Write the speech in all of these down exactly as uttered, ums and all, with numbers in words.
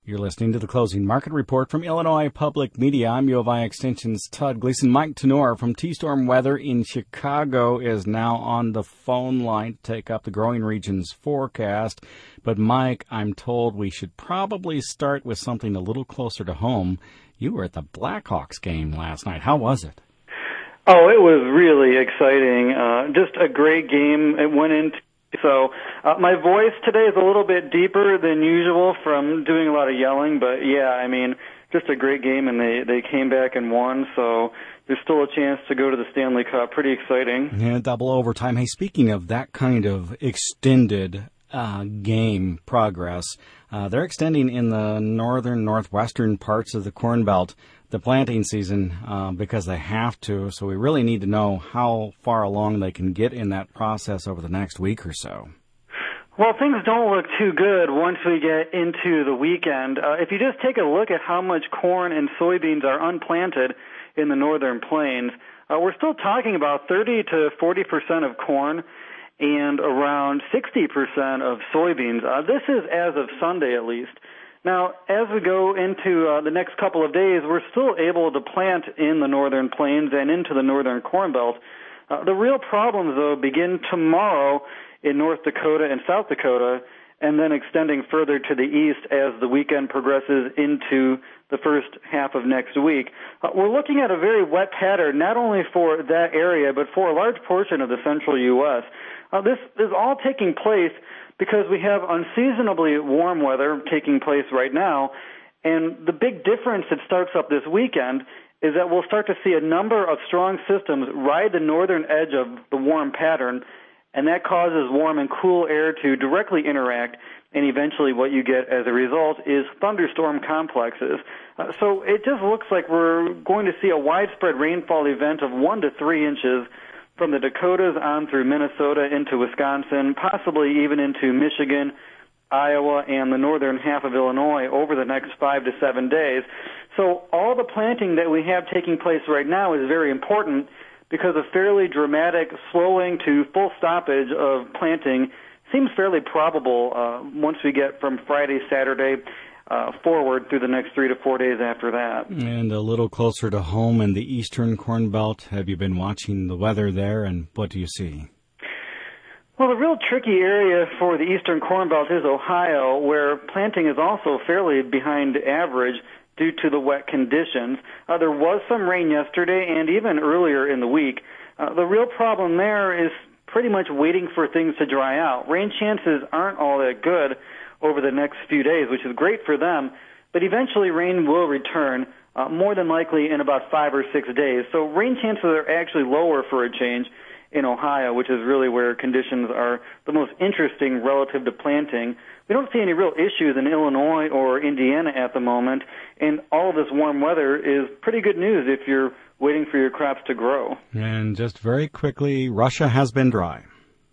You're listening to the Closing Market Report from Illinois Public Media. I'm U of I Extension's Todd Gleason. Mike Tenor from T-Storm Weather in Chicago is now on the phone line to take up the growing region's forecast. But, Mike, I'm told we should probably start with something a little closer to home. You were at the Blackhawks game last night. How was it? Oh, it was really exciting. Uh, just a great game. It went into So uh, my voice today is a little bit deeper than usual from doing a lot of yelling, but yeah, I mean, just a great game, and they, they came back and won, so there's still a chance to go to the Stanley Cup. Pretty exciting. Yeah, double overtime. Hey, speaking of that kind of extended uh, game progress, uh, they're extending in the northern, northwestern parts of the Corn Belt the planting season uh, because they have to, so we really need to know how far along they can get in that process over the next week or so. Well, things don't look too good once we get into the weekend. Uh, if you just take a look at how much corn and soybeans are unplanted in the northern plains, uh, we're still talking about thirty to forty percent of corn and around sixty percent of soybeans. Uh, this is as of Sunday at least. Now, as we go into uh, the next couple of days, we're still able to plant in the northern plains and into the northern Corn Belt. Uh, the real problems, though, begin tomorrow in North Dakota and South Dakota, and then extending further to the east as the weekend progresses into the first half of next week. Uh, we're looking at a very wet pattern, not only for that area, but for a large portion of the central U S. Uh, this is all taking place because we have unseasonably warm weather taking place right now, and the big difference that starts up this weekend is that we'll start to see a number of strong systems ride the northern edge of the warm pattern, and that causes warm and cool air to directly interact, and eventually what you get as a result is thunderstorm complexes. Uh, so it just looks like we're going to see a widespread rainfall event of one to three inches from the Dakotas on through Minnesota into Wisconsin, possibly even into Michigan, Iowa, and the northern half of Illinois over the next five to seven days. So all the planting that we have taking place right now is very important because a fairly dramatic slowing to full stoppage of planting seems fairly probable uh, once we get from Friday, Saturday, Uh, forward through the next three to four days after that. And a little closer to home in the eastern Corn Belt, have you been watching the weather there, and what do you see? Well, the real tricky area for the eastern Corn Belt is Ohio, where planting is also fairly behind average due to the wet conditions. Uh, there was some rain yesterday and even earlier in the week. Uh, the real problem there is pretty much waiting for things to dry out. Rain chances aren't all that good over the next few days, which is great for them, but eventually rain will return, uh, more than likely in about five or six days. So rain chances are actually lower for a change in Ohio, which is really where conditions are the most interesting relative to planting. We don't see any real issues in Illinois or Indiana at the moment, and all of this warm weather is pretty good news if you're waiting for your crops to grow. And just very quickly, Russia has been dry.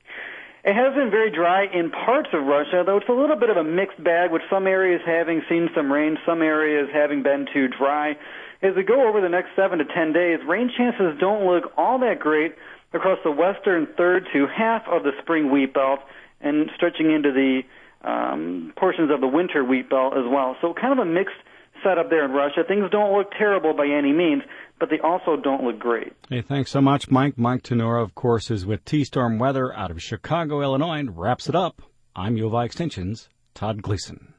It has been very dry in parts of Russia, though it's a little bit of a mixed bag, with some areas having seen some rain, some areas having been too dry. As we go over the next seven to ten days, rain chances don't look all that great across the western third to half of the spring wheat belt and stretching into the um, portions of the winter wheat belt as well. So kind of a mixed setup there in Russia. Things don't look terrible by any means, but they also don't look great. Hey, thanks so much, Mike. Mike Tenor, of course, is with T-Storm Weather out of Chicago, Illinois, and wraps it up. I'm U of I Extension's Todd Gleason.